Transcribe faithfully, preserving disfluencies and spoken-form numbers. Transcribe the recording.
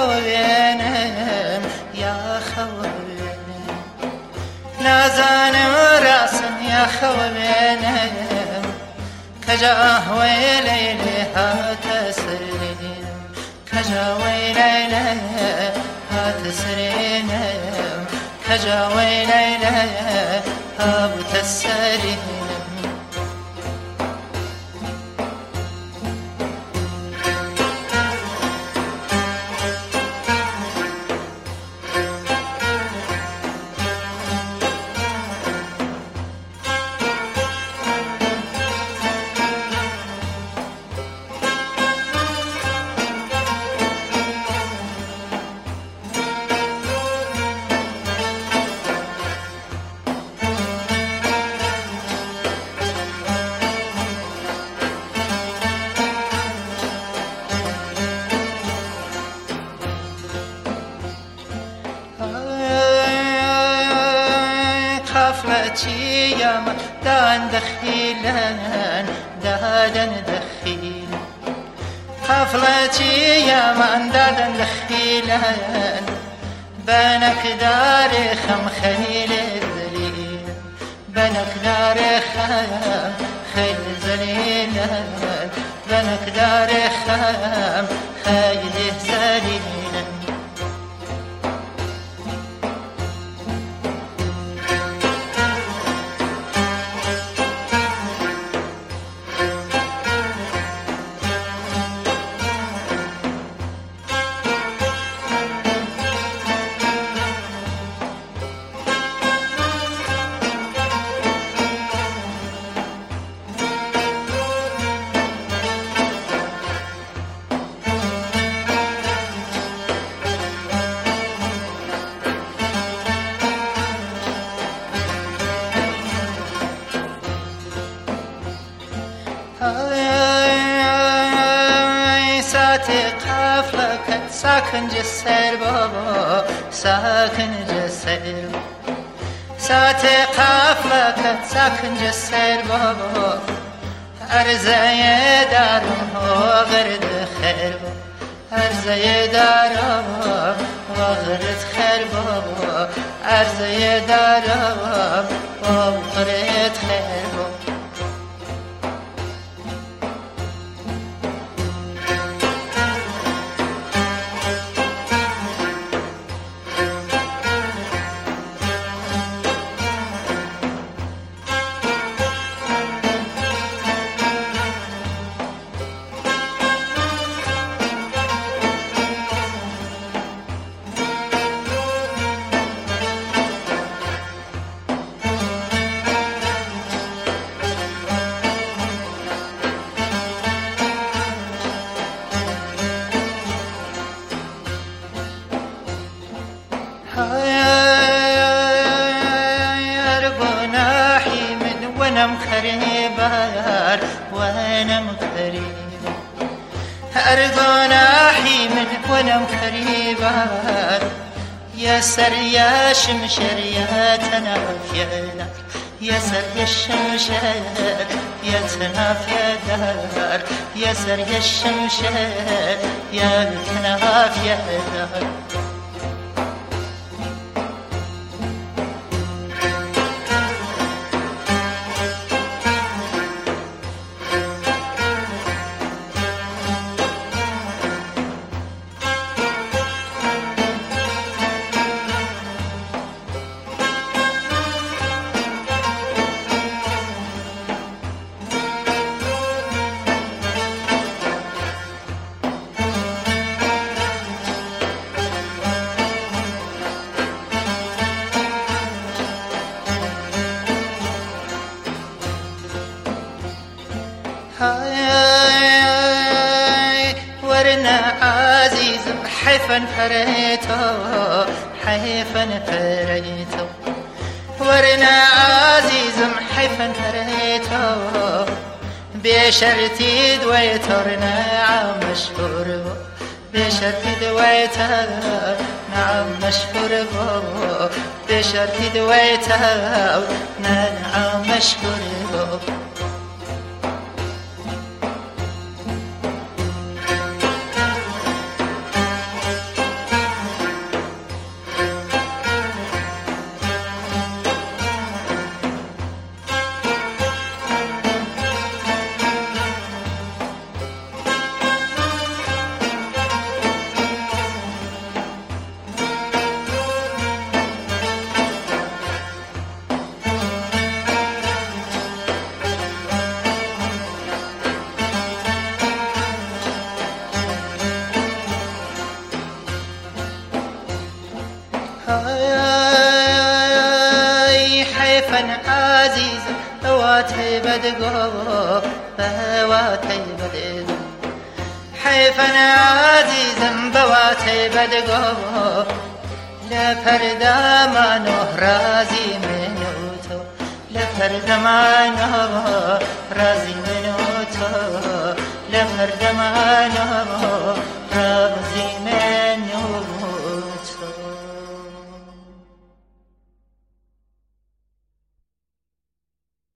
خوابينم يا خوابينم نازانم راسم يا خوابينم كجا ويلي هاتسرين كجا ويلي هاتسرين كجا ويلي هاتسرين خافلتي يا ما دان دخيلان دادن دخيل خافلتي يا ما دادن دخيلان بنك داري خم خيل زليل بنك داري خم خيل زليل بنك داري خم خيل زليل ساتي قافلك ساكن جسر بابا ساكن جسر ساتي قافلك ساكن جسر بابا أرزي دارم وغرد خير أرزي دارم وغرد خير بابا أرزي دارم وغرد خير بابا وانا مخربار وانا مخرب ارضنا حيمن وانا مخربار يا سر يا شمشر يا تنافينا يا سر يا شمشر يا تنافيا دار يا سر يا شمشر يا تنافيا دار ورنا عزيز حيفا فريتو حيفا فريتو ورنا عزيز حيفا فريتو بشرتي دويتورنا عم مشهور بشرتي دويتها نعم مشهور بشرتي دويتها نعم مشهور بدقو بواتي بدقو حيفنا عزيزا بواتي بدقو لفردا ما نهرازي منوتو لفردا ما نهرازي منوتو لفردا ما نهرازي